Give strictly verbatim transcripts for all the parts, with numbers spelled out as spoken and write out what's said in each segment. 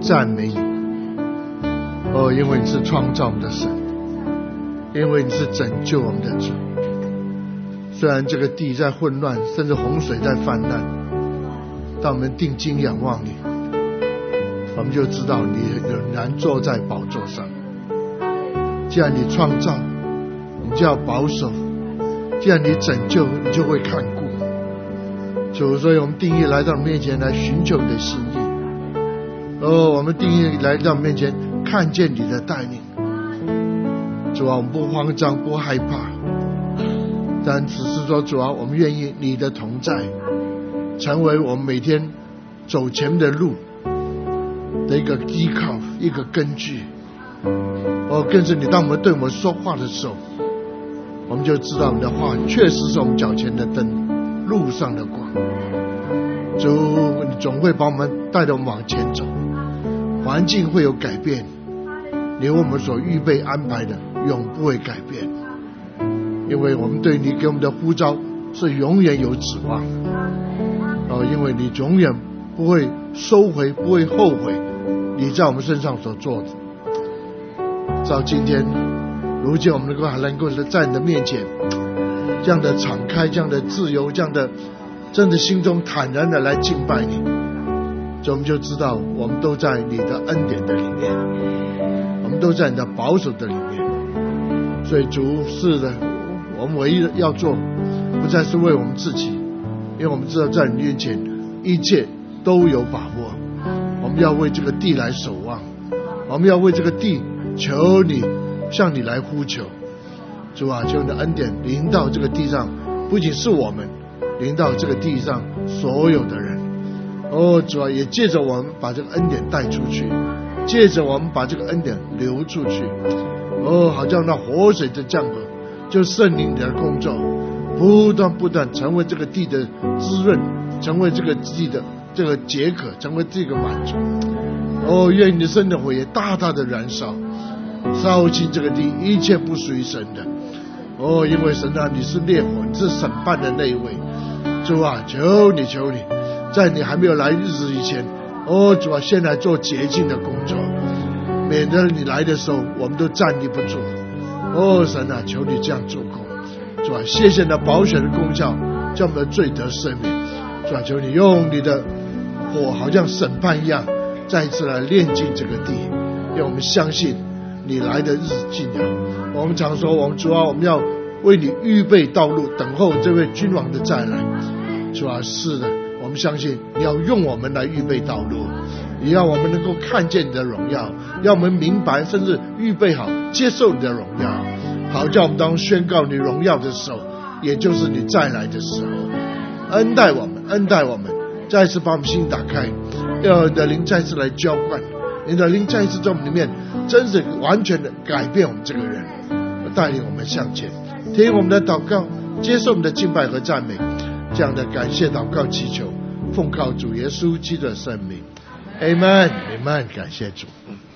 赞美你。哦，因为你是创造我们的神，因为你是拯救我们的主。虽然这个地在混乱，甚至洪水在泛滥，但我们定睛仰望你，我们就知道你仍然坐在宝座上。既然你创造，你就要保守；既然你拯救，你就会看顾。主，所以我们定义来到你面前来寻求你的心意。哦，我们定义来到你面前看见你的带领。主啊，我们不慌张，不害怕，但只是说，主啊，我们愿意你的同在成为我们每天走前面的路的一个依靠，一个根据。哦，更是你当我们对我们说话的时候，我们就知道你的话确实是我们脚前的灯，路上的光。主，你总会把我们带着我们往前走，环境会有改变，你为我们所预备安排的永不会改变，因为我们对你给我们的呼召是永远有指望。哦，因为你永远不会收回，不会后悔你在我们身上所做的。到今天如今我们能够还能够在你的面前这样的敞开，这样的自由，这样的真的心中坦然的来敬拜你，所以我们就知道我们都在你的恩典的里面，我们都在你的保守的里面。所以主，是的，我们唯一要做不再是为我们自己，因为我们知道在你面前一切都有把握。我们要为这个地来守望，我们要为这个地求你，向你来呼求。主啊，求你的恩典临到这个地上，不仅是我们，临到这个地上所有的人。哦，主啊，也借着我们把这个恩典带出去，借着我们把这个恩典流出去。哦，好像那活水的降河，就圣灵的工作，不断不断成为这个地的滋润，成为这个地的这个解渴，成为这个满足。哦，愿你的圣的火也大大的燃烧，烧尽这个地一切不属于神的。哦，因为神啊，你是烈火，你是审判的那一位。主啊，求你求你，在你还没有来日子以前，哦，主啊，现在做洁净的工作，免得你来的时候我们都站立不住。哦，神啊，求你这样做工。主啊，谢谢那宝血的功效，叫我们的罪得赦免。主啊，求你用你的火好像审判一样，再一次来炼净这个地，让我们相信你来的日子近了。我们常说，我们主啊，我们要为你预备道路，等候这位君王的再来。主啊，是的，我们相信你要用我们来预备道路，也要我们能够看见你的荣耀，要我们明白甚至预备好接受你的荣耀，好叫我们当宣告你荣耀的时候，也就是你再来的时候，恩待我们，恩待我们，再次把我们心打开，要你的灵再次来浇灌，你的灵再次在我们里面真是完全的改变我们这个人，带领我们向前。听我们的祷告，接受我们的敬拜和赞美，这样的感谢祷告祈求，奉靠主耶稣基督的圣名 Amen Amen。 感谢主。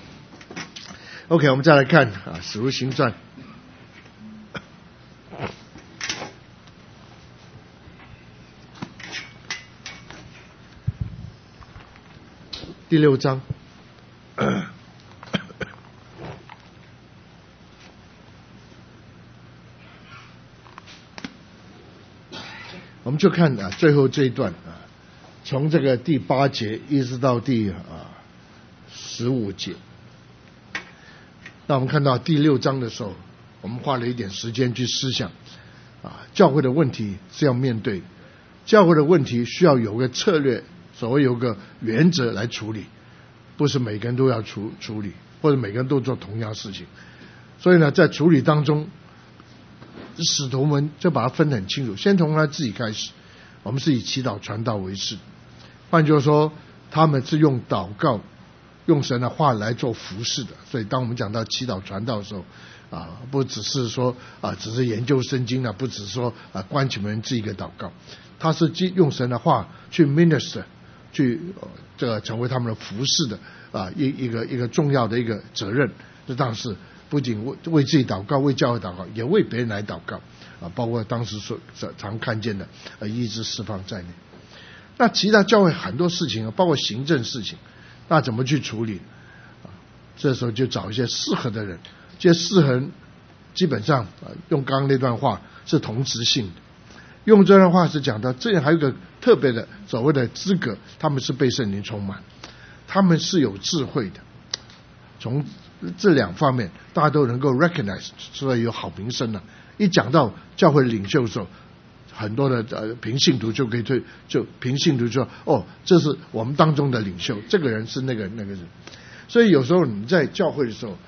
OK， 我们再来看啊，使徒行传第六章。我们就看啊，最后这一段啊，从这个第八节一直到第啊十五节。那我们看到第六章的时候，我们花了一点时间去思想啊，教会的问题是要面对，教会的问题需要有个策略，所谓有个原则来处理，不是每个人都要处处理，或者每个人都做同样事情。所以呢，在处理当中，使徒们就把它分得很清楚，先从他自己开始。我们是以祈祷传道为事，换句话说，他们是用祷告，用神的话来做服事的。所以当我们讲到祈祷传道的时候啊，不只是说啊，只是研究圣经啊，不只是说啊关起门自己一个祷告，他是用神的话去 minister， 去、呃、这个成为他们的服事的啊一一个一个重要的一个责任。这当时不仅为为自己祷告，为教会祷告，也为别人来祷告啊，包括当时所常看见的呃医治释放在内。那其他教会很多事情，包括行政事情， 那怎么去处理？这时候就找一些适合的人，这些适合人基本上用刚刚那段话是同质性的，用这段话是讲到这里还有一个特别的所谓的资格，他们是被圣灵充满，他们是有智慧的，从这两方面大家都能够 recognize， 所以有好名声了。一讲到教会领袖的时候，很多的呃平信徒就可以对就平信徒说，哦，这是我们当中的领袖，这个人是那个那个人。所以有时候你在教会的时候，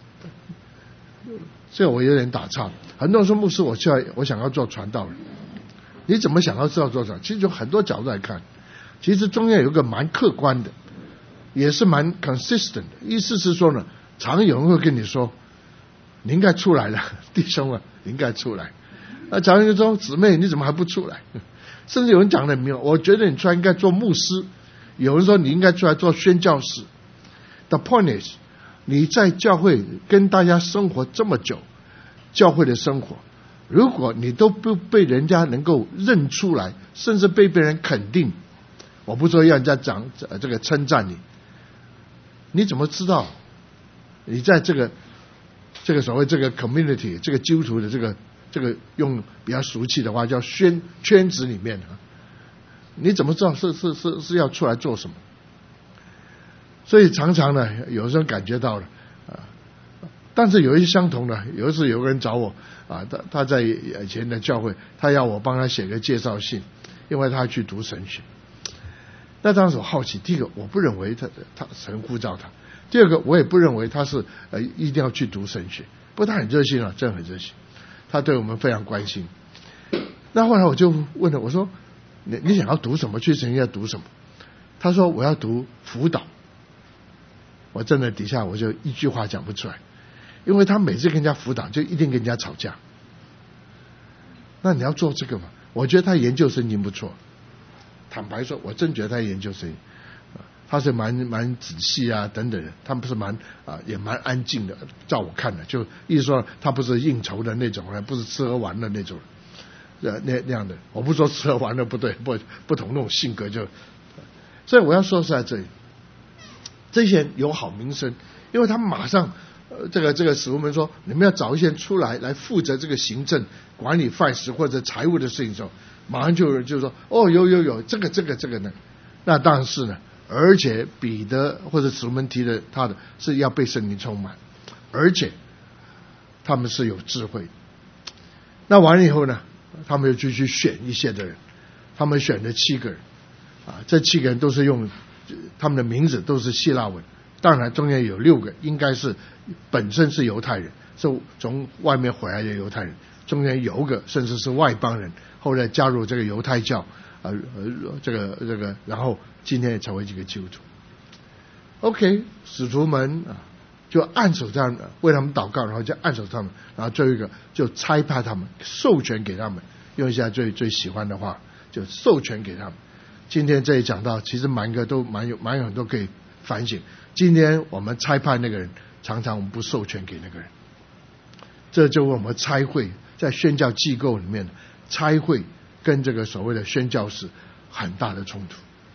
这我有点打岔。很多人说牧师，我现在我想要做传道人，你怎么想要知道做传？其实有很多角度来看，其实中间有一个蛮客观的，也是蛮 consistent 的。意思是说呢，常有人会跟你说，你应该出来了，弟兄啊，你应该出来。那常有人说，姊妹你怎么还不出来？甚至有人讲得很明，我觉得你出来应该做牧师。有人说你应该出来做宣教士。The point is， 你在教会跟大家生活这么久，教会的生活，如果你都不被人家能够认出来，甚至被别人肯定，我不说让人家讲这个称赞你，你怎么知道你在这个这个所谓这个 community 这个基督徒的这个这个用比较俗气的话叫圈圈子里面，你怎么知道是是是是要出来做什么？所以常常呢，有时候感觉到了啊，但是有一些相同的，有一次有个人找我啊，他他在以前的教会，他要我帮他写个介绍信，因为他去读神学。那当时我好奇，第一个我不认为他他神呼召他，第二个我也不认为他是呃一定要去读神学，不过他很热心啊，真的很热心，他对我们非常关心。那后来我就问了，我说你你想要读什么？去神学要读什么？他说我要读辅导。我真的底下我就一句话讲不出来，因为他每次跟人家辅导就一定跟人家吵架。那你要做这个嘛？我觉得他研究生已经不错，坦白说，我真觉得他研究生，他是蛮蛮仔细啊等等的，他们是蛮啊也蛮安静的，照我看的，就意思说他不是应酬的那种人，不是吃喝玩乐那种，呃那那样的。我不说吃喝玩乐不对，不不同那种性格就，所以我要说是在这里。这些人有好名声，因为他们马上，呃，这个这个使徒们说，你们要找一些人出来来负责这个行政、管理饭食或者财务的事情的时候，马上就有人就说，哦，有有有，这个这个这个呢，那当然是呢，而且彼得或者使徒们提的他的是要被圣灵充满，而且他们是有智慧。那完了以后呢，他们又继续选一些的人，他们选了七个人，啊，这七个人都是用。他们的名字都是希腊文，当然中间有六个应该是本身是犹太人，是从外面回来的犹太人，中间有一个甚至是外邦人，后来加入这个犹太教，呃呃这个这个，然后今天也成为这个基督徒。OK， 使徒们啊就按手他们，为他们祷告，然后就按手他们，然后最后一个就差派他们，授权给他们，用一下最最喜欢的话，就授权给他们。今天这里讲到，其实蛮个都蛮有蛮有很多可以反省。今天我们差派那个人，常常我们不授权给那个人，这就我们差会在宣教机构里面，差会跟这个所谓的宣教士很大的冲突，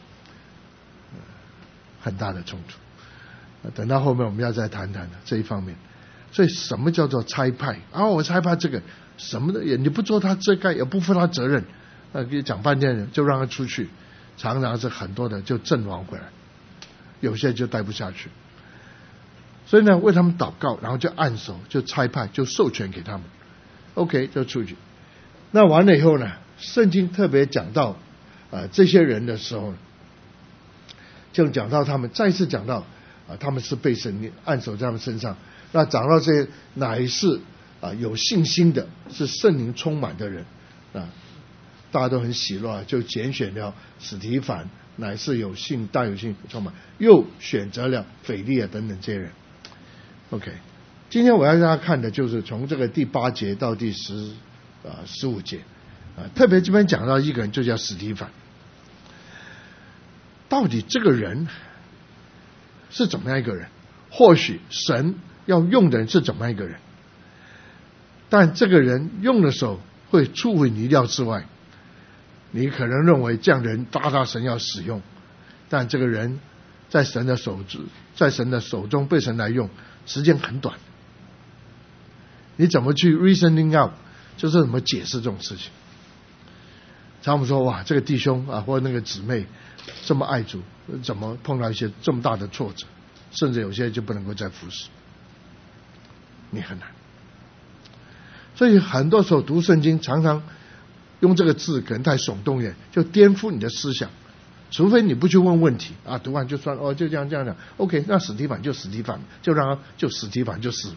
很大的冲突。等到后面我们要再谈谈的这一方面。所以什么叫做差派？啊，我差派这个什么的也你不做他这个，也不负他责任，呃，给讲半天就让他出去。常常是很多的就阵亡回来，有些就待不下去，所以呢为他们祷告，然后就按手，就差派，就授权给他们 ，OK 就出去。那完了以后呢，圣经特别讲到呃这些人的时候，就讲到他们再次讲到啊、呃、他们是被神灵按手在他们身上，那讲到这些乃是啊、呃、有信心的，是圣灵充满的人啊。大家都很喜乐，就拣选了史提反，乃是有信大有信充满，又选择了腓力啊等等这些人。OK， 今天我要让大家看的就是从这个第八节到第十啊十五节啊，特别这边讲到一个人就叫史提反，到底这个人是怎么样一个人？或许神要用的人是怎么样一个人？但这个人用的时候会出乎你意料之外。你可能认为这样的人大大神要使用，但这个人在神的手在神的手中被神来用，时间很短。你怎么去 reasoning out， 就是怎么解释这种事情。常我们说哇，这个弟兄啊或那个姊妹这么爱主，怎么碰到一些这么大的挫折，甚至有些就不能够再服侍，你很难。所以很多时候读圣经常常用这个字可能太耸动一点，就颠覆你的思想。除非你不去问问题啊，读完就算哦，就这样这样讲 ，OK， 那史提反就史提反，就让他就史提反就死了。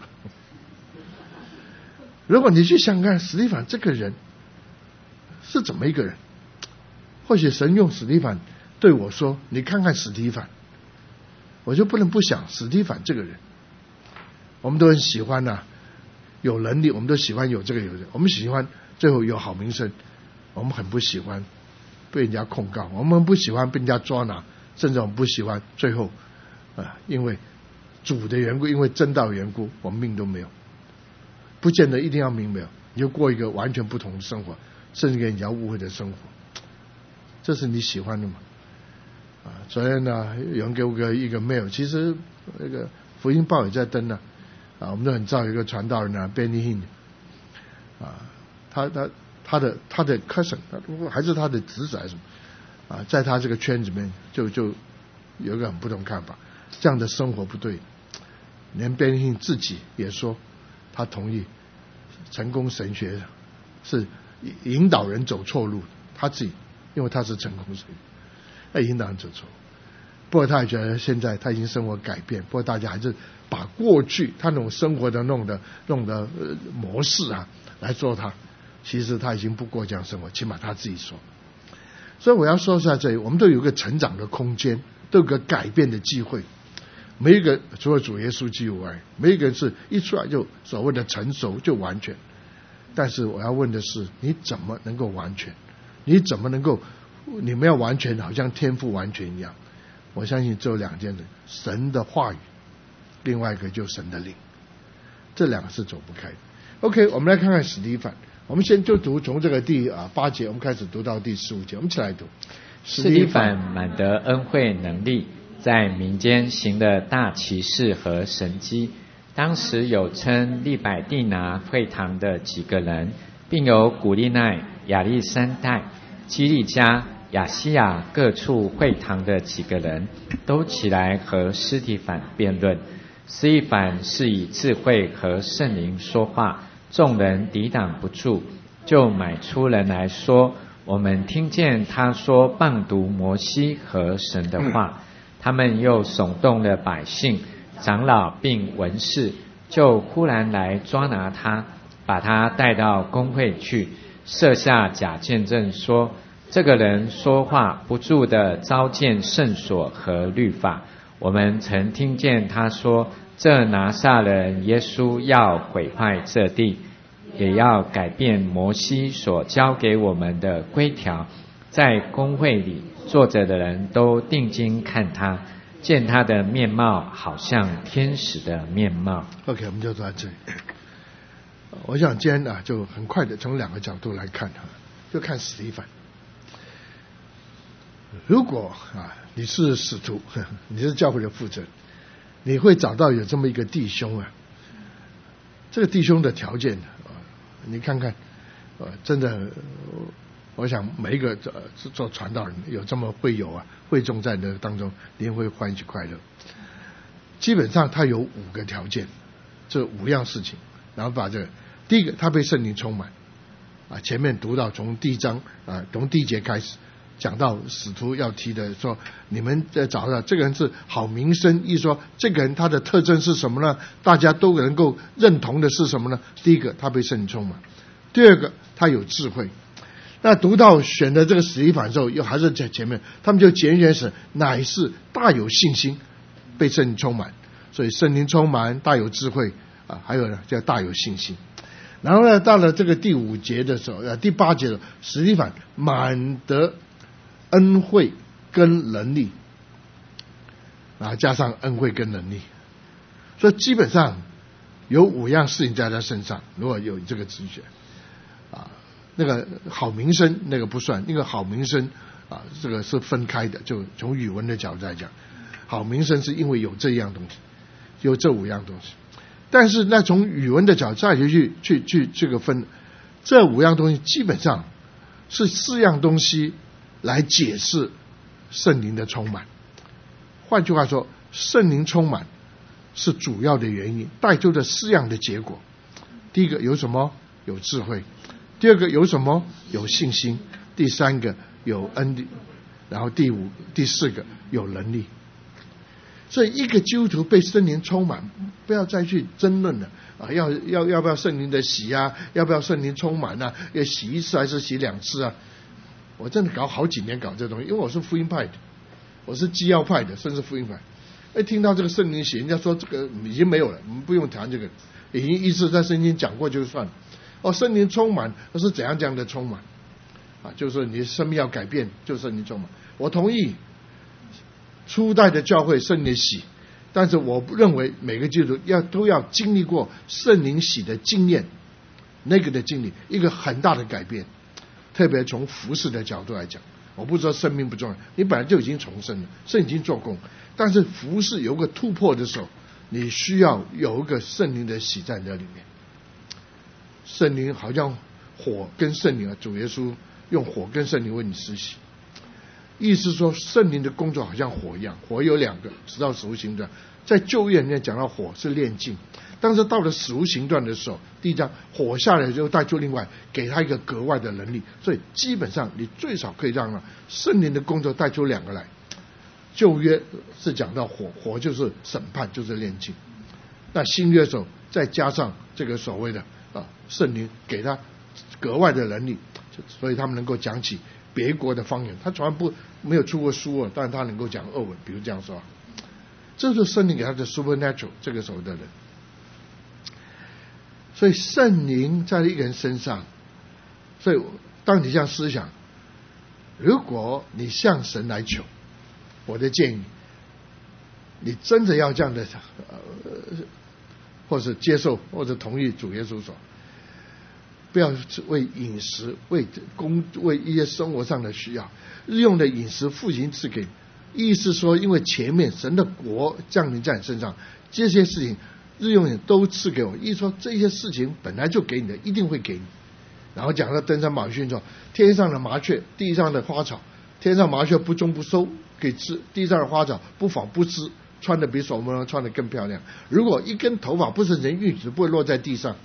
如果你去想看史提反这个人是怎么一个人，或许神用史提反对我说：“你看看史提反。”我就不能不想史提反这个人。我们都很喜欢啊，有能力，我们都喜欢有这个有这个，我们喜欢最后有好名声，我们很不喜欢被人家控告，我们不喜欢被人家抓拿，甚至我们不喜欢最后啊，因为主的缘故，因为真道的缘故，我们命都没有。不见得一定要命没有，你就过一个完全不同的生活，甚至给人家误会的生活，这是你喜欢的吗？啊，昨天呢，有人给我个一个 mail， 其实那个福音报也在登呢，啊，我们都很知道有一个传道人啊 ，Benny Hinn， 啊，他他他的他的 cousin， 还是他的侄子还是什么，啊，在他这个圈子里面就就有一个很不同看法，这样的生活不对，连 Benny Hinn 自己也说。他同意成功神学是引导人走错路，他自己因为他是成功神学，他引导人走错路。不过他也觉得现在他已经生活改变，不过大家还是把过去他那种生活的弄的弄的、呃、模式啊来做他，其实他已经不过这样生活，起码他自己说。所以我要说在这里，我们都有个成长的空间，都有个改变的机会。没一个除了主耶稣基督外，没一个人是一出来就所谓的成熟就完全。但是我要问的是，你怎么能够完全？你怎么能够？你们要完全，好像天父完全一样。我相信只有两件事：神的话语，另外一个就是神的灵，这两个是走不开的。OK， 我们来看看史提反。我们先就读从这个第啊八节，我们开始读到第十五节，我们一起来读。 史提反满得恩惠能力，在民间行了大奇事和神迹。当时有称利百地拿会堂的几个人，并有古利奈、亚历山大、基利加、亚西亚各处会堂的几个人，都起来和司提反辩论。司提反是以智慧和圣灵说话，众人抵挡不住，就买出人来说：我们听见他说谤读摩西和神的话。他们又耸动了百姓、长老并文士，就忽然来抓拿他，把他带到公会去，设下假见证说：这个人说话不住地糟践圣所和律法。我们曾听见他说，这拿撒勒人耶稣要毁坏这地，也要改变摩西所交给我们的规条。在公会里坐着的人都定睛看他，见他的面貌好像天使的面貌。 OK， 我们就到这里。我想今天啊就很快的从两个角度来看哈，就看史提反。如果啊你是使徒，你是教会的负责人，你会找到有这么一个弟兄啊，这个弟兄的条件啊，你看看呃真的我想每一个呃做传道人有这么会友啊，会众在那当中，一定会欢喜快乐。基本上他有五个条件，这五样事情，然后把这个第一个，他被圣灵充满啊。前面读到从第一章啊，从第一节开始讲到使徒要提的说，你们在找到这个人是好名声，一说这个人他的特征是什么呢？大家都能够认同的是什么呢？第一个，他被圣灵充满；第二个，他有智慧。那读到选的这个史提反的时候，又还是在前面，他们就拣选是乃是大有信心，被圣灵充满，所以圣灵充满，大有智慧啊，还有呢叫大有信心。然后呢，到了这个第五节的时候，呃，第八节的史提反满得恩惠跟能力，啊，加上恩惠跟能力，所以基本上有五样事情在他身上。如果有这个直觉啊。那个好名声那个不算，那个好名声啊，这个是分开的，就从语文的角度来讲， 好名声是因为有这样东西，有这五样东西。但是那从语文的角度再去去去这个分，这五样东西基本上是四样东西来解释圣灵的充满。换句话说，圣灵充满是主要的原因，带出的四样的结果。第一个有什么？有智慧。第二个有什么？有信心。第三个有恩力。然后第五、第四个有能力。所以一个基督徒被圣灵充满，不要再去争论了啊！要要要不要圣灵的洗啊？要不要圣灵充满啊？要洗一次还是洗两次啊？我真的搞好几年搞这东西，因为我是福音派的，我是基要派的，甚至福音派。哎，听到这个圣灵洗，人家说这个已经没有了，我们不用谈这个，已经一次在圣经讲过就算了。哦，圣灵充满，那是怎样这样的充满？啊，就是你生命要改变，就是圣灵充满。我同意。初代的教会圣灵洗，但是我认为每个基督徒要都要经历过圣灵洗的经验，那个的经历一个很大的改变。特别从服事的角度来讲，我不说生命不重要，你本来就已经重生了，圣灵已经做工，但是服事有个突破的时候，你需要有一个圣灵的洗在那里面。圣灵好像火跟圣灵啊，主耶稣用火跟圣灵为你施洗。意思说圣灵的工作好像火一样，火有两个，直到死无行传。在旧约里面讲到火是炼净，但是到了死无行传的时候，第一章火下来就带出另外给他一个格外的能力，所以基本上你最少可以让圣灵的工作带出两个来。旧约是讲到火，火就是审判，就是炼净。那新约的时候再加上这个所谓的啊圣灵给他格外的能力，所以他们能够讲起别国的方言。他从来不没有出过书啊，但是他能够讲俄文，比如这样说，这就是圣灵给他的 supernatural 这个时候的人。所以圣灵在一个人身上，所以当你这样思想，如果你向神来求，我的建议，你真的要这样的，呃，或者接受或者同意主耶稣说，不要为饮食、为工、为一些生活上的需要，日用的饮食父亲赐给你。意思说，因为前面神的国降临在你身上，这些事情日用也都赐给我。意思说，这些事情本来就给你的，一定会给你。然后讲到登山宝训说，天上的麻雀，地上的花草，天上麻雀不种不收可以吃，地上的花草不纺不织，穿的比所罗门穿的更漂亮。如果一根头发不是人运指，不会落在地上。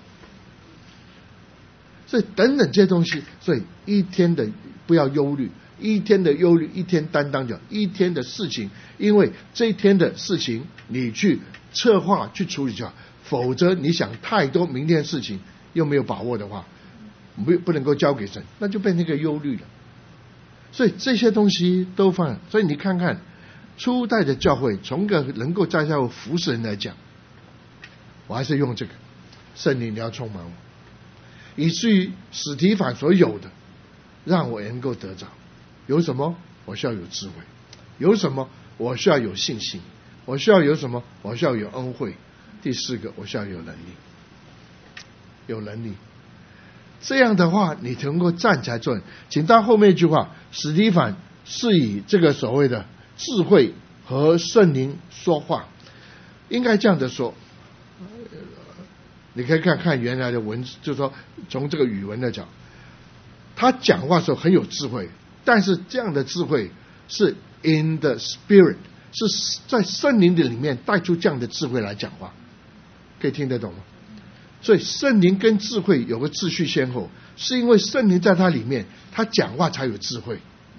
所以等等这些东西，所以一天的不要忧虑，一天的忧虑一天担当着，一天的事情，因为这一天的事情你去策划去处理就好，否则你想太多明天的事情又没有把握的话，不不能够交给神，那就变成一个忧虑了。所以这些东西都放，所以你看看初代的教会，从个能够在教会服侍人来讲，我还是用这个圣灵你要充满我，以至于史提反所有的让我能够得着。有什么？我需要有智慧。有什么？我需要有信心。我需要有什么？我需要有恩惠。第四个，我需要有能力。有能力，这样的话你能够站起来做人。请到后面一句话，史提反是以这个所谓的智慧和圣灵说话，应该这样的说。你可以看看原来的文字，就是说从这个语文来讲，他讲话的时候很有智慧，但是这样的智慧是 in the spirit， 是在圣灵的里面带出这样的智慧来讲话，可以听得懂吗？所以圣灵跟智慧有个秩序先后，是因为圣灵在他里面，他讲话才有智慧。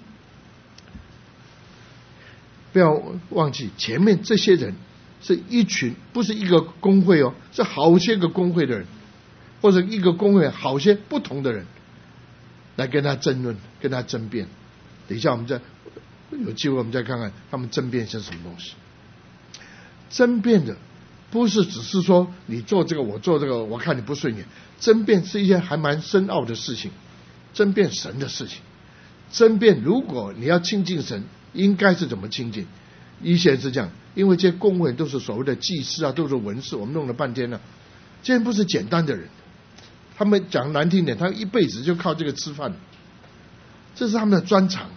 不要忘记前面这些人是一群，不是一个公会哦，是好些个公会的人，或者一个公会好些不同的人来跟他争论，跟他争辩。等一下我们再有机会我们再看看他们争辩是什么东西。争辩的不是只是说你做这个我做这个我看你不顺眼，争辩是一件还蛮深奥的事情，争辩神的事情。争辩如果你要亲近神，应该是怎么亲近？以前是这样，因为这些公会都是所谓的祭司啊，都是文士，我们弄了半天了、啊，这些不是简单的人，他们讲难听点，他一辈子就靠这个吃饭，这是他们的专长，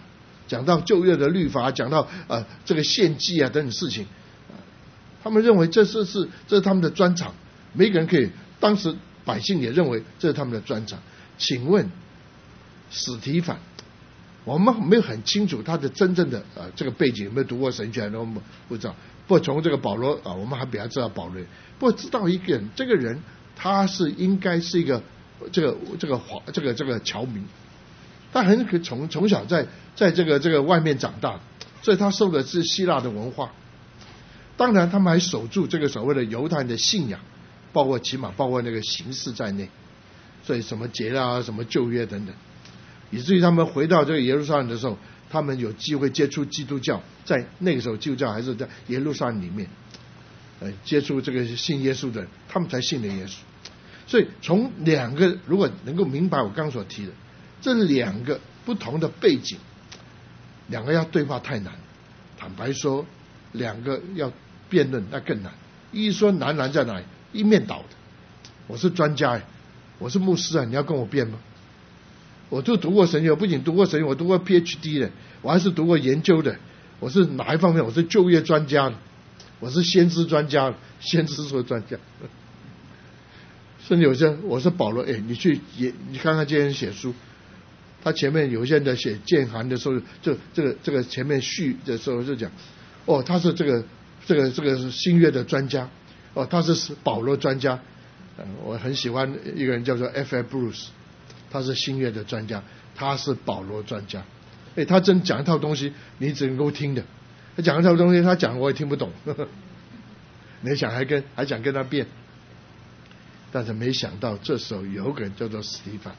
讲到旧约的律法，讲到呃这个献祭啊等等事情，他们认为这是是这是他们的专长，每个人可以，当时百姓也认为这是他们的专长。请问史提反，我们没有很清楚他的真正的呃这个背景，有没有读过神学，我们不知道。不过从这个保罗啊，我们还比较知道保罗，不过知道一个人，这个人他是应该是一个这个这个华这个这个侨民。他很可从从小在在这个这个外面长大，所以他受的是希腊的文化。当然，他们还守住这个所谓的犹太人的信仰，包括起码包括那个形式在内。所以什么节啊，什么旧约等等，以至于他们回到这个耶路撒冷的时候，他们有机会接触基督教。在那个时候，基督教还是在耶路撒冷里面，呃，接触这个信耶稣的人，他们才信的耶稣。所以从两个，如果能够明白我刚所提的。这两个不同的背景，两个要对话太难。坦白说，两个要辩论那更难。一说难难在哪里？一面倒的。我是专家哎，我是牧师啊，你要跟我辩吗？我就读过神学，不仅读过神学，我读过 P H D 的，我还是读过研究的。我是哪一方面？我是就业专家，我是先知专家，先知说专家。甚至有些我是保罗，哎，你去也你看看这些人写书。他前面有些人在写建函的时候，就这个这个前面序的时候就讲，哦，他是这个这个这个新约的专家，哦，他是保罗专家，呃，我很喜欢一个人叫做 F F Bruce， 他是新约的专家，他是保罗专家，哎，他真讲一套东西，你只能够听的，他讲一套东西，他讲我也听不懂，呵呵，你想还跟还想跟他辩，但是没想到这时候有个人叫做史提反。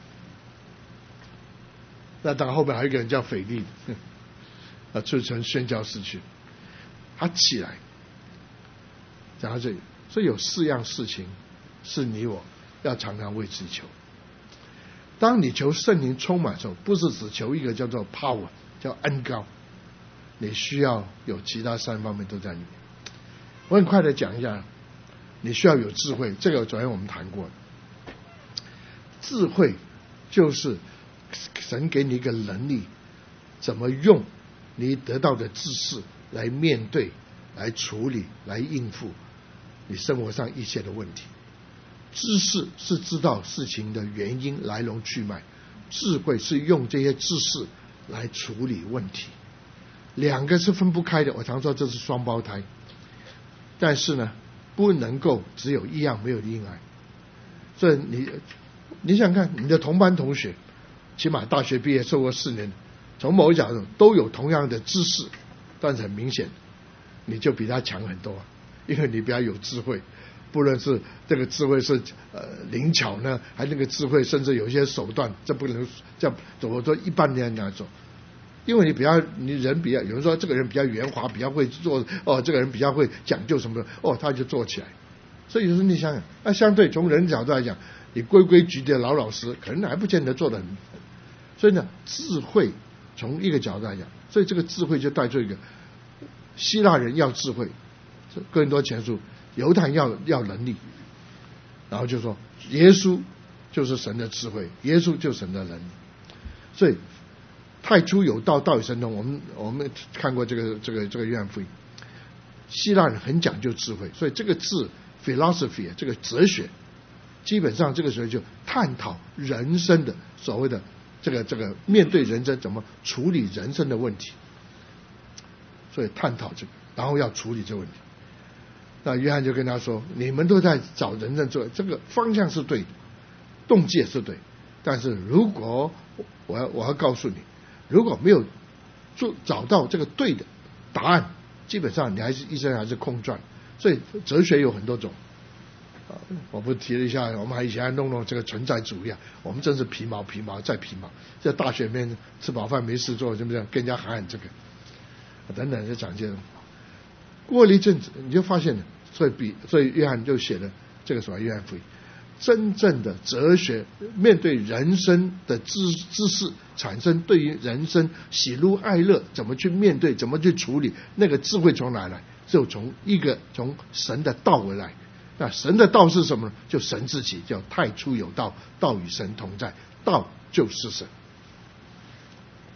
那当然后面还有一个人叫腓力，啊，就成宣教士去。他起来讲到这里，所以有四样事情是你我要常常为自己求。当你求圣灵充满的时候，不是只求一个叫做 power， 叫恩膏，你需要有其他三方面都在里面。我很快的讲一下，你需要有智慧，这个昨天我们谈过了。智慧就是神给你一个能力，怎么用你得到的知识来面对、来处理、来应付你生活上一切的问题。知识是知道事情的原因、来龙去脉，智慧是用这些知识来处理问题。两个是分不开的，我常说这是双胞胎。但是呢，不能够只有一样没有另外。所以你你想看你的同班同学，起码大学毕业受过四年，从某一角度都有同样的知识，但是很明显你就比他强很多，因为你比较有智慧，不论是这个智慧是呃灵巧呢，还那个智慧甚至有一些手段，这不能这怎么说一般人来说，因为你比较你人比较有人说这个人比较圆滑，比较会做哦，这个人比较会讲究什么哦，他就做起来。所以有时候你想想，那相对从人角度来讲，你规规矩矩的老老实，可能还不见得做得很。所以呢，智慧从一个角度来讲，所以这个智慧就带出一个希腊人要智慧，哥林多前书犹太人要要能力，然后就说耶稣就是神的智慧，耶稣就是神的能力。所以太初有道，道与神同。我们我们看过这个这个这个约翰福音，希腊人很讲究智慧，所以这个字 philosophy 这个哲学，基本上这个时候就探讨人生的所谓的这个这个面对人生怎么处理人生的问题，所以探讨这个，然后要处理这个问题。那约翰就跟他说：“你们都在找人生做，这个方向是对的，动机也是对，但是如果我要我要告诉你，如果没有做找到这个对的答案，基本上你还是一生还是空转。所以哲学有很多种。”我不提了一下，我们还以前还弄弄这个存在主义啊，我们真是皮毛皮毛再皮毛，在大学里面吃饱饭没事做，是不是跟人家喊喊这个等等就讲这种。过了一阵子你就发现了，所以比所以约翰就写了这个什么约翰福音，真正的哲学面对人生的知知识产生对于人生喜怒哀乐怎么去面对，怎么去处理，那个智慧从哪来？就从一个从神的道而来。那神的道是什么呢？就神自己，叫太初有道，道与神同在，道就是神。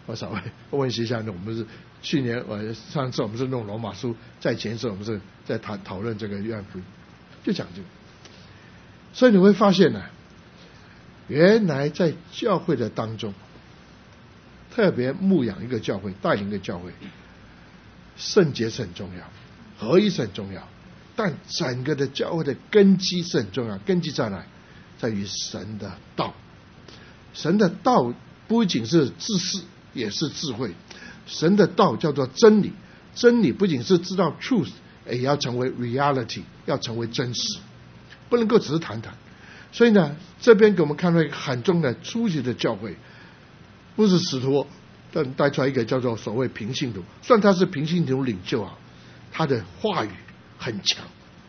我稍微温习一下，我们是去年我上次我们是弄罗马书，在前一次我们是在谈讨论这个约翰福音，就讲这个。所以你会发现呢、啊，原来在教会的当中，特别牧养一个教会，带领一个教会，圣洁是很重要，合一是很重要，但整个的教会的根基是很重要。根基在哪？在于神的道。神的道不仅是知识，也是智慧。神的道叫做真理，真理不仅是知道 truth， 也要成为 reality， 要成为真实，不能够只是谈谈。所以呢，这边给我们看到一个很重要的初级的教会，不是使徒，但带出来一个叫做所谓平信徒。虽然他是平信徒领袖啊，他的话语很强，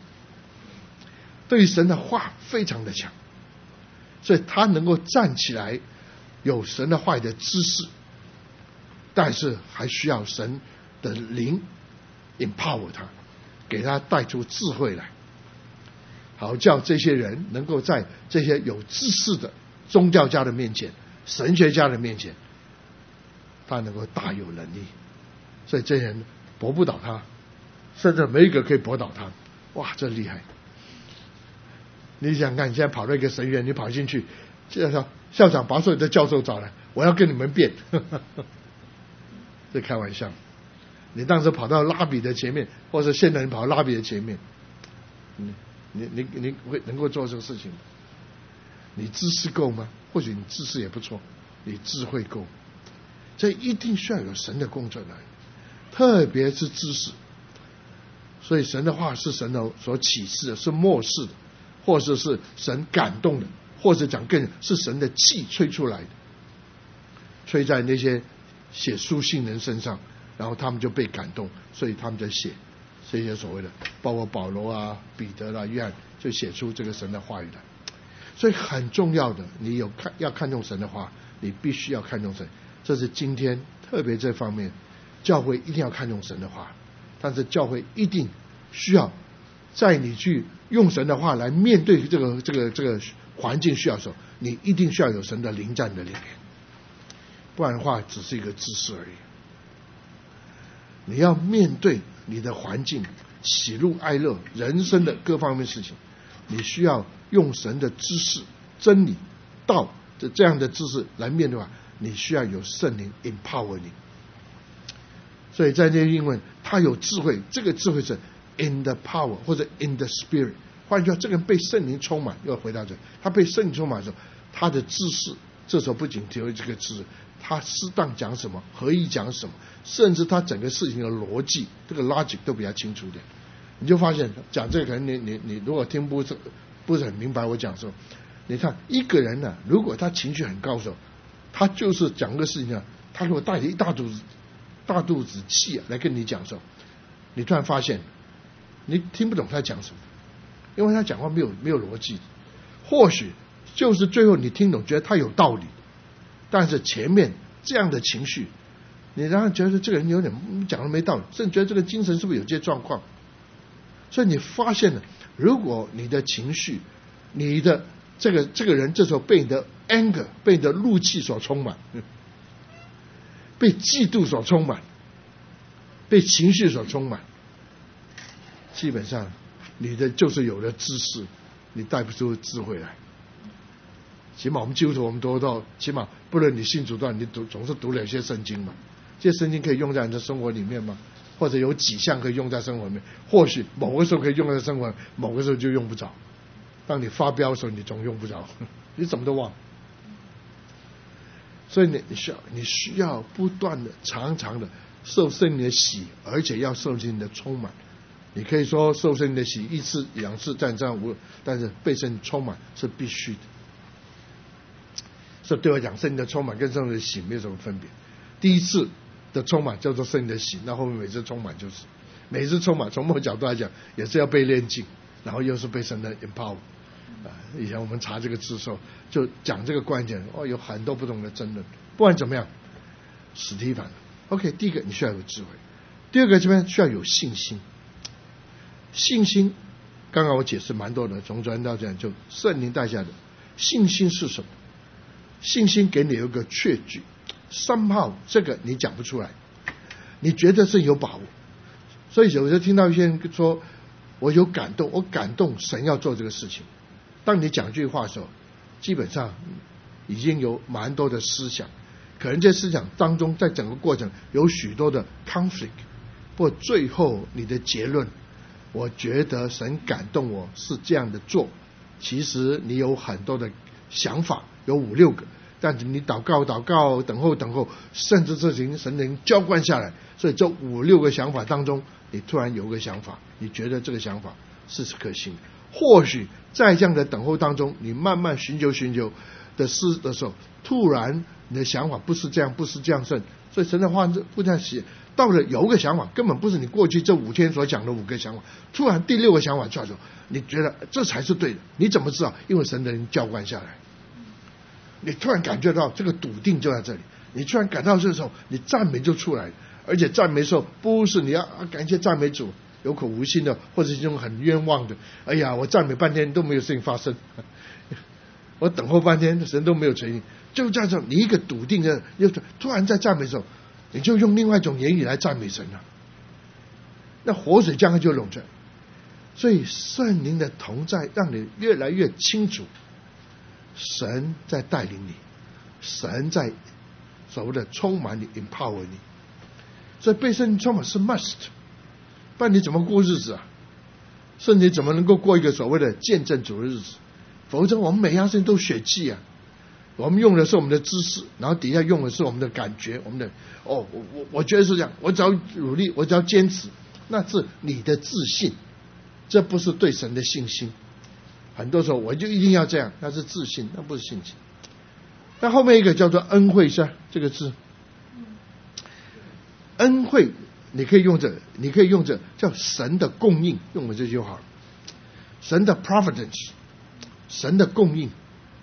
对于神的话非常的强，所以他能够站起来，有神的话语的知识，但是还需要神的灵 empower 他，给他带出智慧来，好叫这些人能够在这些有知识的宗教家的面前、神学家的面前，他能够大有能力。所以这些人驳不倒他，甚至没一个可以驳倒他。哇，这厉害！你想看，你现在跑到一个神院，你跑进去，介绍校长把所有的教授找来，我要跟你们辩。这开玩笑。你当时跑到拉比的前面，或者现在你跑到拉比的前面，你你你你会能够做这个事情吗？你知识够吗？或许你知识也不错，你智慧够，这一定需要有神的工作来，特别是知识。所以神的话是神的所启示的，是默示的，或者是神感动的，或者讲更是神的气吹出来的，吹在那些写书信人身上，然后他们就被感动，所以他们在写这些所谓的，包括保罗啊、彼得啊、约翰，就写出这个神的话语来。所以很重要的，你有看要看重神的话，你必须要看重神。这是今天特别这方面，教会一定要看重神的话，但是教会一定需要在你去用神的话来面对这个这个这个环境需要的时候，你一定需要有神的灵在你的里面，不然的话只是一个知识而已。你要面对你的环境，喜怒哀乐，人生的各方面事情，你需要用神的知识、真理、道的这样的知识来面对的话，你需要有圣灵 empower 你。所以在这些英文，他有智慧，这个智慧是 in the power 或者 in the spirit。换句话，这个人被圣灵充满，又回到这，他被圣灵充满的时候，他的知识这时候不仅只有这个知识，他适当讲什么，合意讲什么，甚至他整个事情的逻辑，这个 logic 都比较清楚一点。你就发现讲这个可能你你你如果听不是不是很明白我讲什么，你看一个人呢、啊，如果他情绪很高的时候，他就是讲个事情啊，他如果带着一大肚子大肚子气、啊、来跟你讲的时候，你突然发现你听不懂他讲什么，因为他讲话没有没有逻辑。或许就是最后你听懂，觉得他有道理，但是前面这样的情绪，你让人觉得这个人有点讲的没道理，甚至觉得这个精神是不是有些状况。所以你发现了，如果你的情绪，你的这个这个人这时候被你的 anger 被你的怒气所充满，被嫉妒所充满，被情绪所充满，基本上你的就是有了知识，你带不出智慧来。起码我们基督徒我们读到，起码不论你信主多少，你读总是读了一些圣经嘛，这些圣经可以用在你的生活里面吗？或者有几项可以用在生活里面，或许某个时候可以用在生活，某个时候就用不着。当你发飙的时候，你总用不着，你怎么都忘。所以你需要你需要不断的、常常的受圣灵的洗，而且要受圣灵的充满。你可以说受圣灵的洗一次、两次、三次、五，但是被圣灵充满是必须的。所以对我讲，圣灵的充满跟圣灵的洗没有什么分别。第一次的充满叫做圣灵的洗，那后面每次充满就是每次充满，从某个角度来讲也是要被炼净，然后又是被神的 empower。啊，以前我们查这个字的时候就讲这个关键，哦，有很多不同的争论。不管怎么样，史提反 OK， 第一个你需要有智慧，第二个这边需要有信心。信心刚刚我解释蛮多的，从昨天到这样，就圣灵带下的信心是什么？信心给你有一个确据， somehow 这个你讲不出来，你觉得是有把握。所以有时候听到一些人说我有感动，我感动神要做这个事情，当你讲这句话的时候，基本上已经有蛮多的思想，可能这思想当中在整个过程有许多的 conflict， 不过最后你的结论，我觉得神感动我是这样的做，其实你有很多的想法，有五六个，但是你祷告祷告等候等候，甚至这情神能浇灌下来，所以这五六个想法当中，你突然有个想法，你觉得这个想法是可行的，或许在这样的等候当中，你慢慢寻求寻求的事的时候，突然你的想法不是这样，不是这样顺，所以神的话不这样写，到了有一个想法根本不是你过去这五天所讲的五个想法，突然第六个想法出来的时候，你觉得这才是对的，你怎么知道？因为神的人浇灌下来，你突然感觉到这个笃定就在这里，你突然感到这个时候，你赞美就出来了，而且赞美的时候不是你要感谢赞美主有口无心的，或者是这种很冤枉的，哎呀我赞美半天都没有事情发生，我等候半天神都没有垂听，就这样你一个笃定的，又突然在赞美的时候，你就用另外一种言语来赞美神了，那活水将来就笼着。所以圣灵的同在让你越来越清楚神在带领你，神在所谓的充满你 empower 你，所以被圣灵充满是 must， 不然你怎么过日子啊？圣灵怎么能够过一个所谓的见证主的日子？否则我们每样事情都血气啊，我们用的是我们的知识，然后底下用的是我们的感觉，我们的哦，我我我觉得是这样，我只要努力，我只要坚持，那是你的自信，这不是对神的信心。很多时候我就一定要这样，那是自信，那不是信心。那后面一个叫做恩惠是这个字，恩惠你可以用着，你可以用着叫神的供应，用了这句话，神的 providence， 神的供应。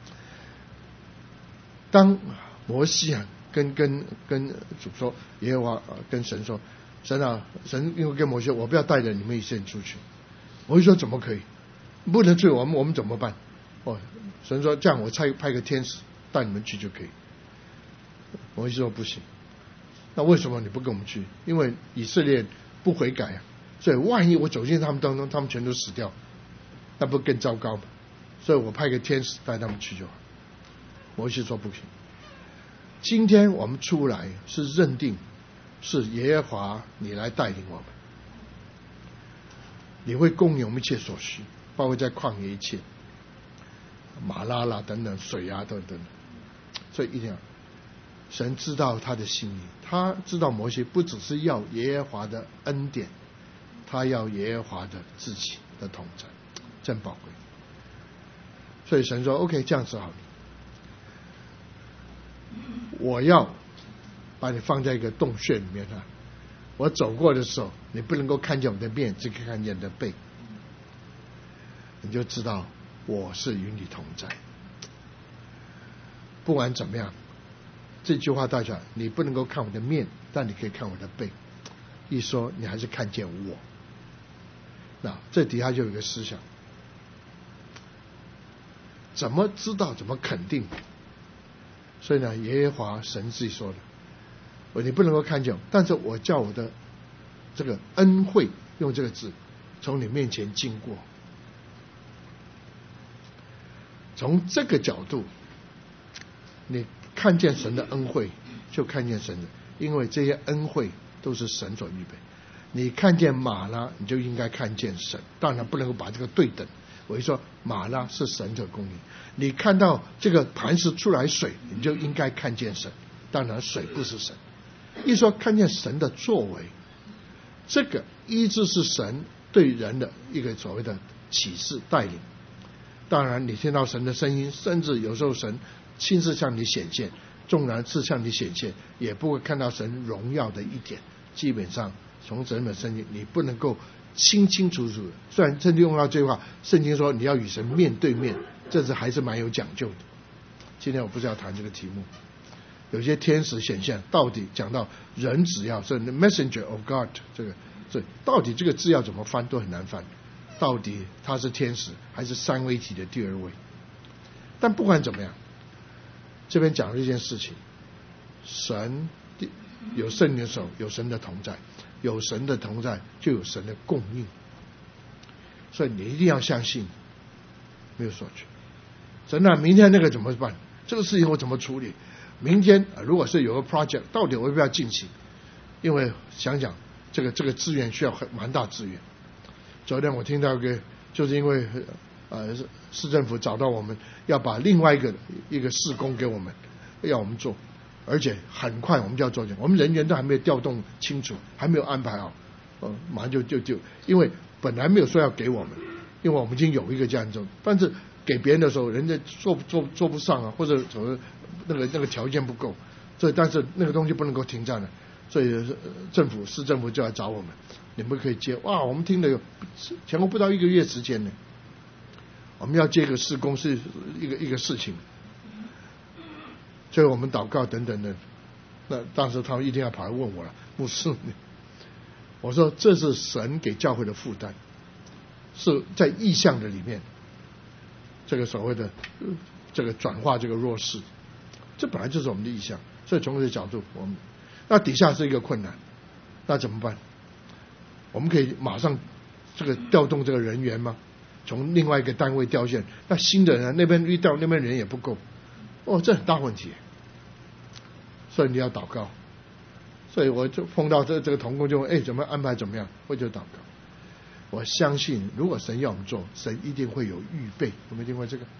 当摩西啊跟跟跟主说，耶和华跟神说，神啊，神因为跟摩西说，我不要带着你们一些人出去。摩西说怎么可以？不能去，我们我们怎么办？哦，神说这样，我派派个天使带你们去就可以。摩西说不行。那为什么你不跟我们去？因为以色列不悔改啊，所以万一我走进他们当中，他们全都死掉，那不更糟糕吗？所以我派个天使带他们去就好。摩西说不行。今天我们出来是认定是耶和华你来带领我们，你会供应我们一切所需，包括在旷野一切马拉啦等等水啊等等，所以一定要神知道他的心意，他知道摩西不只是要耶和华的恩典，他要耶和华的自己的同在，真宝贵。所以神说 OK 这样子好了，我要把你放在一个洞穴里面啊，我走过的时候你不能够看见我的面，只可以看见你的背，你就知道我是与你同在。不管怎么样，这句话带出来，你不能够看我的面，但你可以看我的背，一说你还是看见我。那这底下就有一个思想，怎么知道怎么肯定？所以呢，耶和华神自己说的，你不能够看见我，但是我叫我的这个恩惠，用这个字从你面前经过。从这个角度你看见神的恩惠，就看见神的，因为这些恩惠都是神所预备。你看见马拉，你就应该看见神，当然不能够把这个对等。我就说马拉是神的供应，你看到这个磐石出来水，你就应该看见神，当然水不是神。一说看见神的作为，这个一直是神对人的一个所谓的启示带领。当然你听到神的声音，甚至有时候神亲自向你显现，纵然是向你显现，也不会看到神荣耀的一点。基本上从神的声音你不能够清清楚楚的，虽然圣经用到这句话，圣经说你要与神面对面，这是还是蛮有讲究的。今天我不是要谈这个题目，有些天使显现到底讲到人只要是 messenger of God， 这个所以到底这个字要怎么翻都很难翻，到底他是天使还是三位一体的第二位。但不管怎么样，这边讲了一件事情， 神有圣灵的手，有神的同在，有神的同在就有神的供应，所以你一定要相信，没有索取。神啊，明天那个怎么办？这个事情我怎么处理？明天如果是有个 project， 到底我要不要进行？因为想想这个这个资源需要很蛮大资源。昨天我听到一个，就是因为呃市政府找到我们要把另外一个一个事工给我们，要我们做，而且很快我们就要做起来，我们人员都还没有调动清楚，还没有安排好，呃，马上就就就，因为本来没有说要给我们，因为我们已经有一个这样做，但是给别人的时候，人家做做做不上啊，或者什么那个那个条件不够，所以但是那个东西不能够停站了，所以政府市政府就来找我们，你们可以接。哇，我们听了有前后不到一个月时间呢，我们要接个施工是一个一个事情，所以我们祷告等等的。那当时他们一定要跑来问我了，牧师，我说这是神给教会的负担，是在意象的里面，这个所谓的这个转化这个弱势，这本来就是我们的意象，所以从这个角度，我们那底下是一个困难，那怎么办？我们可以马上这个调动这个人员吗？从另外一个单位调线，那新的人那边遇到那边人也不够，哦，这很大问题。所以你要祷告，所以我就碰到这这个同工就问，哎，怎么安排怎么样？我就祷告。我相信，如果神要我们做，神一定会有预备。有没有听过这个？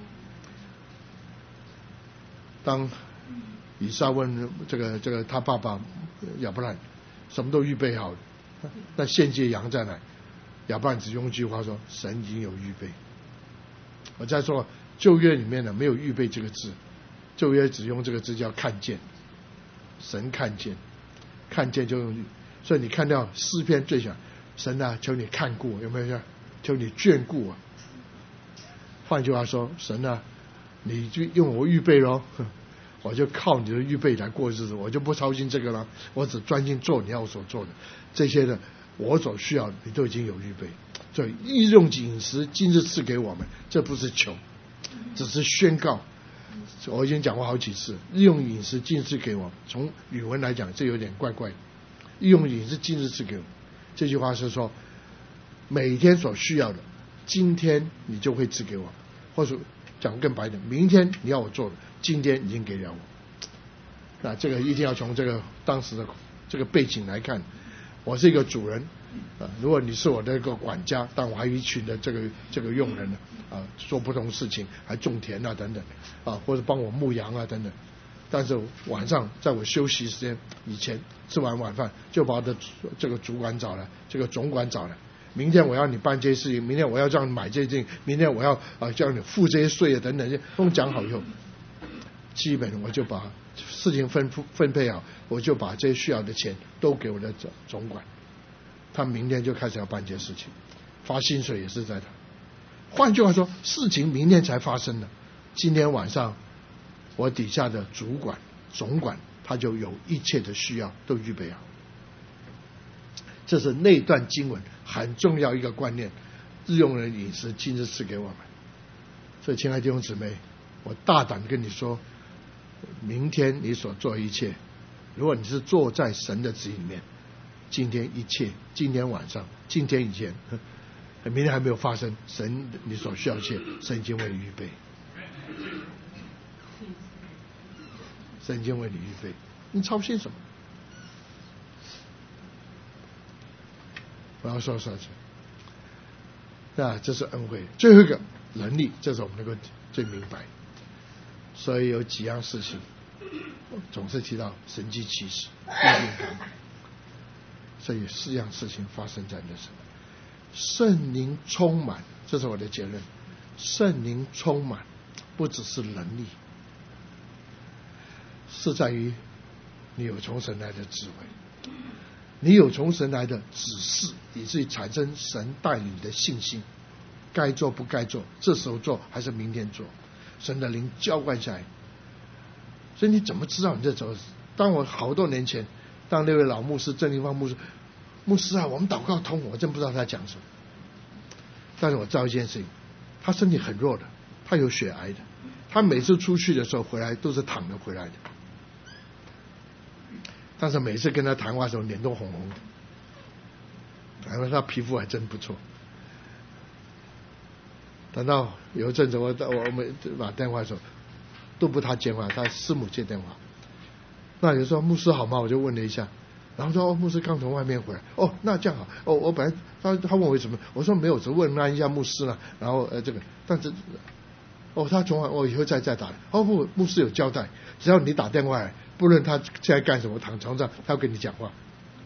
当以撒问这个这个他爸爸亚伯兰，什么都预备好了，那献祭羊在哪？亚伯兰只用一句话说：神已经有预备。我再说，旧约里面呢没有预备这个字，旧约只用这个字叫看见。神看见，看见就用，所以你看到诗篇最想，神啊，求你看顾我，有没有？求你眷顾我。换句话说，神啊，你就用我预备咯，我就靠你的预备来过日子，我就不操心这个了，我只专心做你要我所做的，这些的我所需要的你都已经有预备。所以日用饮食今日赐给我们，这不是求，只是宣告。我已经讲过好几次，日用饮食今日赐给我，从语文来讲这有点怪怪的。日用饮食今日赐给我，这句话是说每天所需要的今天你就会赐给我，或者讲更白一点，明天你要我做的今天已经给了我。那这个一定要从这个当时的这个背景来看，我是一个主人啊，如果你是我的一个管家，但我还有一群的这个这个佣人呢啊，做不同事情，还种田啊等等啊，或者帮我牧羊啊等等。但是晚上在我休息时间以前，吃完晚饭就把我的这个主管找来，这个总管找来。明天我要你办这些事情，明天我要让你买这些事情，明天我要啊叫你付这些税啊等等，都讲好以后，基本我就把事情分分配好，我就把这些需要的钱都给我的总管。他明天就开始要办这些事情，发薪水也是在他。换句话说，事情明天才发生的，今天晚上我底下的主管总管他就有一切的需要都预备好。这是那段经文很重要一个观念，日用的饮食今日赐给我们。所以亲爱的弟兄姊妹，我大胆跟你说，明天你所做的一切，如果你是坐在神的旨意里面，今天一切，今天晚上，今天以前，明天还没有发生，神你所需要的一切，神已经为你预备，神已经为你预备，你操心什么？我要说说这，啊，这是恩惠。最后一个能力，这是我们能够最明白。所以有几样事情，总是提到神迹奇事，应验他们。所以四样事情发生在那时候，圣灵充满，这是我的结论。圣灵充满，不只是能力，是在于你有从神来的智慧。你有从神来的指示，以至于产生神带领的信心，该做不该做，这时候做还是明天做，神的灵浇灌下来。所以你怎么知道你这走？当我好多年前，当那位老牧师郑林芳牧师，牧师啊，我们祷告通，我真不知道他讲什么。但是我知道一件事情，他身体很弱的，他有血癌的，他每次出去的时候回来都是躺着回来的。 但是每次跟他谈话的时候脸都红红的，然后他皮肤还真不错。等到有一阵子我我们打电话的时候都不他接话，他师母接电话。那有时候牧师好吗？我就问了一下，然后说哦，牧师刚从外面回来。哦，那这样好。哦，我本来他他问我为什么，我说没有，只问那一下牧师了。然后呃这个，但是哦他从我以后再再打。哦不，牧师有交代，只要你打电话来，不论他现在干什么，躺床上他要跟你讲话。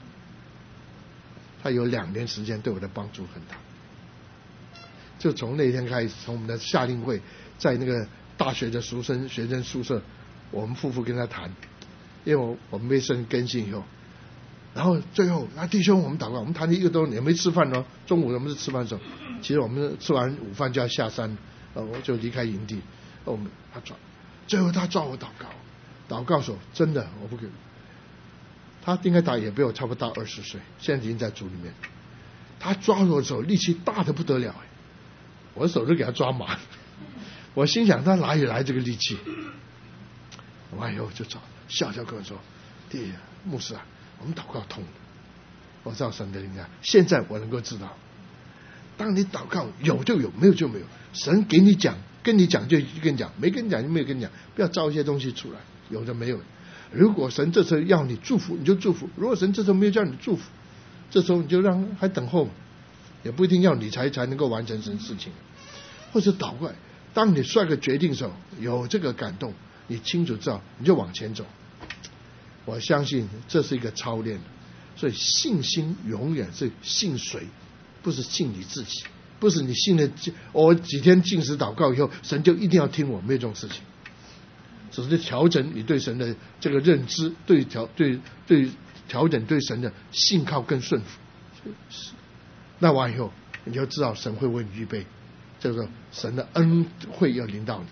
他有两年时间对我的帮助很大。就从那天开始，从我们的夏令会，在那个大学的学生学生宿舍，我们夫妇跟他谈，因为我我们被圣更新以后，然后最后啊弟兄我们祷告，我们谈了一个多也没吃饭哦，中午我们是吃饭的时候，其实我们吃完午饭就要下山，呃我就离开营地，我们他抓，最后他抓我祷告，祷告说真的我不给，他应该大也比我差不多大二十岁，现在已经在主里面，他抓我的时候力气大得不得了。我手就给他抓麻，我心想他哪里来这个力气？完以后就找笑笑跟我说：“弟牧师啊，我们祷告通了。”我知道神的灵啊，现在我能够知道，当你祷告有就有，没有就没有。神给你讲，跟你讲就跟你讲，没跟你讲就没有跟你讲，不要造一些东西出来，有的没有。如果神这时候要你祝福，你就祝福；如果神这时候没有叫你祝福，这时候你就让还等候，也不一定要你才才能够完成神事情。或者倒过来，当你下个决定的时候，有这个感动，你清楚知道，你就往前走。我相信这是一个操练，所以信心永远是信谁，不是信你自己，不是你信了我几天禁食祷告以后，神就一定要听我，没有这种事情。只是调整你对神的这个认知，对调对对调整对神的信靠更顺服。那完以后，你就知道神会为你预备。就是神的恩惠要临到你，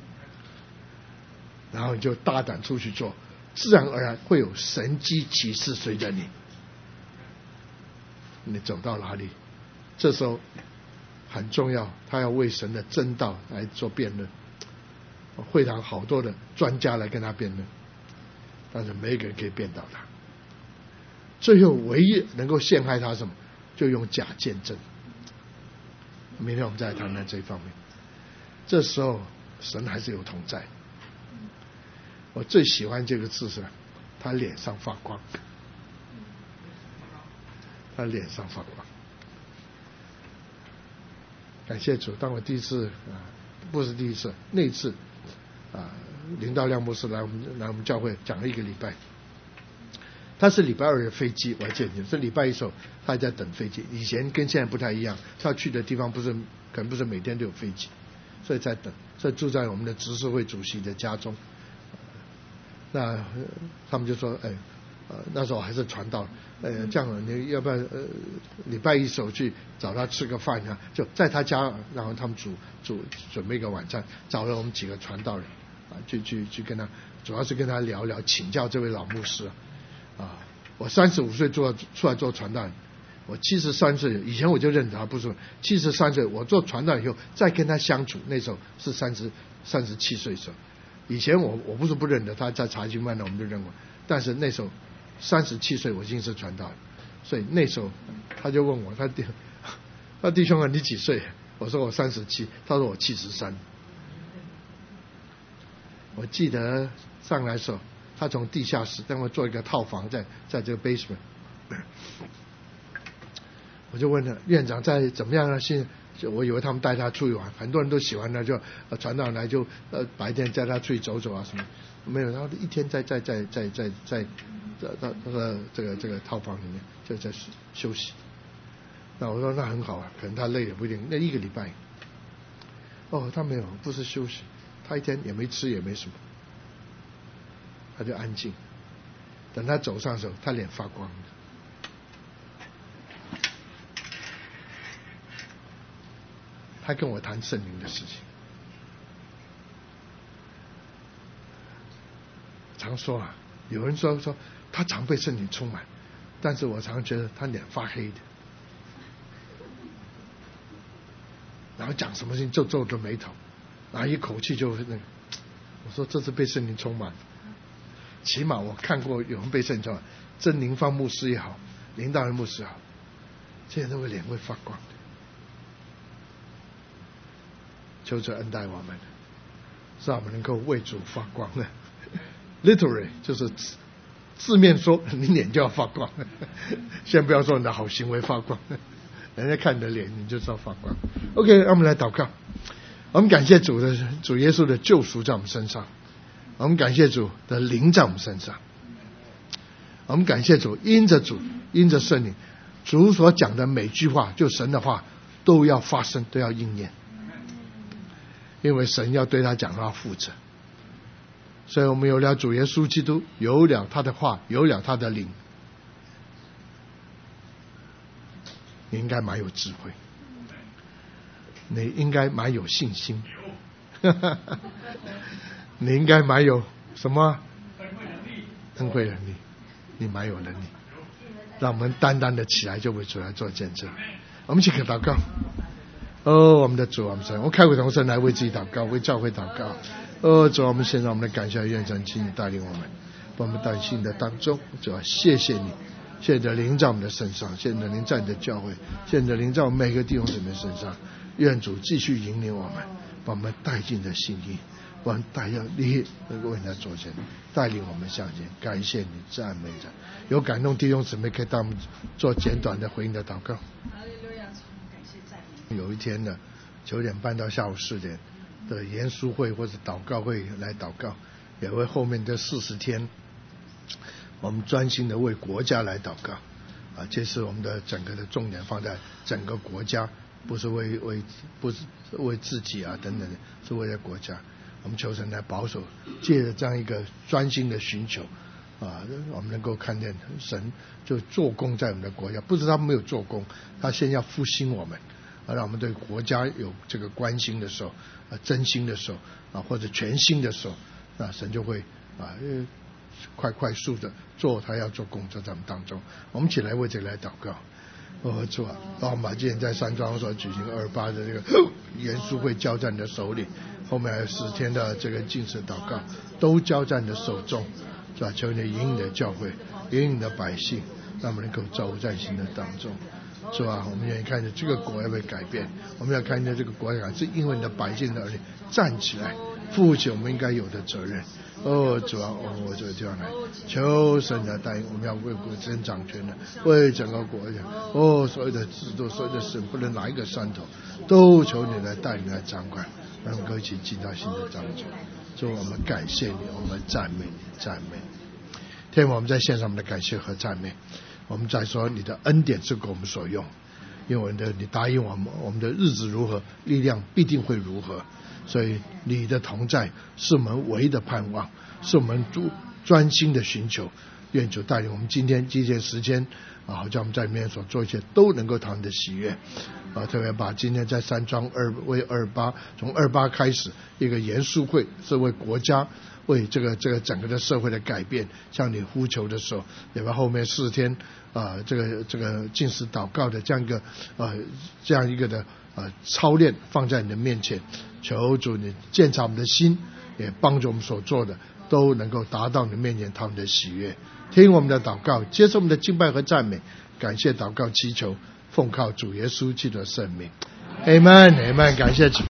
然后你就大胆出去做，自然而然会有神迹奇事随着你。你走到哪里，这时候很重要，他要为神的真道来做辩论。会堂好多的专家来跟他辩论，但是没一个人可以辩倒他。最后唯一能够陷害他什么，就用假见证。明天我们再来谈谈这一方面。这时候神还是有同在。我最喜欢这个字是他脸上发光，他脸上发光。感谢主，当我第一次啊，不是第一次，那一次啊，林道亮牧师来我们来我们教会讲了一个礼拜。他是礼拜二的飞机，我还记得是礼拜一的时候，他还在等飞机。以前跟现在不太一样，他去的地方不是可能不是每天都有飞机，所以在等，所以住在我们的执事会主席的家中。那他们就说，哎，呃，那时候还是传道，呃，这样你要不然呃，礼拜一时候去找他吃个饭啊，就在他家，然后他们煮煮准备一个晚餐，找了我们几个传道人啊，去去去跟他，主要是跟他聊聊，请教这位老牧师。啊，我三十五岁做出来做传道人，我七十三岁以前我就认得他，不是七十三岁我做传道人以后再跟他相处，那时候是三十三十七岁的时候。以前我我不是不认得他，在查经班呢我们就认过，但是那时候三十七岁我已经是传道人，所以那时候他就问我，他弟他弟兄啊你几岁？我说我三十七，他说我七十三。我记得上来的时候。他从地下室等我做一个套房在在这个 basement， 我就问他院长在怎么样啊？现我以为他们带他出去玩，很多人都喜欢他，就呃传道来就呃白天带他出去走走啊什么，没有，然后一天在在在在在在在他他的这个这个套房里面就在休息。那我说那很好啊，可能他累也不一定。那一个礼拜，哦，他没有，不是休息，他一天也没吃也没什么。他就安静，等他走上的时候，他脸发光。他跟我谈圣灵的事情，常说啊，有人说说他常被圣灵充满，但是我常觉得他脸发黑的，然后讲什么事情就皱着眉头，然后一口气就那个，我说这是被圣灵充满。 起码我看过有人被圣召，真灵方牧师也好，林大人牧师也好，这些都会脸会发光的。求主恩待我们，让我们能够为主发光的。Literally 就是字面说，你脸就要发光。先不要说你的好行为发光，人家看你的脸你就知道发光。OK， 让我们来祷告。我们感谢主的主耶稣的救赎在我们身上，我们感谢主的灵在我们身上，我们感谢主，因着主，因着圣灵，主所讲的每句话，就神的话都要发生，都要应验，因为神要对他讲的话负责。所以我们有了主耶稣基督，有了他的话，有了他的灵，你应该蛮有智慧，你应该蛮有信心，你应该蛮有什么恩惠能力，你蛮有能力，让我们单单的起来就为主来做见证。我们一起祷告。哦，我们的主，我们神，我开会同声来为自己祷告，为教会祷告。哦，主，我们献上我们的感谢，愿神亲自带领我们，把我们带进的当中。主啊，谢谢你，谢谢你的灵在我们的身上，谢谢你的灵在你的教会，谢谢你的灵在我们每个弟兄姊妹身上。愿主继续引领我们，把我们带进的心意，把我们带让你能够为他做见，带领我们向前。感谢你，赞美着。有感动弟兄姊妹可以带我们做简短的回应的祷告。有一天呢，九点半到下午四点的研书会或者祷告会来祷告，也为后面的四十天，我们专心的为国家来祷告啊！这是我们的整个的重点放在整个国家，不是为为不是为自己啊等等，是为了国家。我们求神来保守，借着这样一个专心的寻求啊，我们能够看见神就做工在我们的国家，不是他没有做工，他先要复兴我们。啊，让我们对国家有这个关心的时候，啊，真心的时候，啊，或者全心的时候，啊，神就会啊，快快速的做他要做工作在我们当中。我们起来为这个来祷告。哦，主啊，让我们把今天在山庄所举行二八的这个研书会交在你的手里，后面还有十天的这个禁食祷告都交在你的手中，是吧？求你引领的教会，引领的百姓，让我们能够走在新的当中。是吧？我们愿意看见这个国要被改变，我们要看见这个国家是因为你的百姓的儿女站起来，负起我们应该有的责任。哦，主啊，哦，我这个地方来，求神的带领，我们要为国真掌权的，为整个国家，哦，所有的制度，所有的事，不论哪一个山头，都求你来带领来掌管，让我们一起进到新的当中。主，我们感谢你，我们赞美你，赞美你。天父，我们在献上我们的感谢和赞美。我们再说，你的恩典是给我们所用，因为的你答应我们，我们的日子如何，力量必定会如何。所以你的同在是我们唯一的盼望，是我们专心的寻求。愿主带领我们今天这些时间啊，好像我们在里面所做一切都能够讨你的喜悦啊！特别把今天在山庄二为二八，从二八开始一个严肃会，是为国家。为这个这个整个的社会的改变向你呼求的时候，也把后面四天啊、呃、这个这个禁食祷告的这样一个呃这样一个的呃操练放在你的面前，求主你鉴察我们的心，也帮助我们所做的都能够达到你面前他们的喜悦。听我们的祷告，接受我们的敬拜和赞美，感谢祷告祈求，奉靠主耶稣基督的圣名， Amen Amen， 感谢主。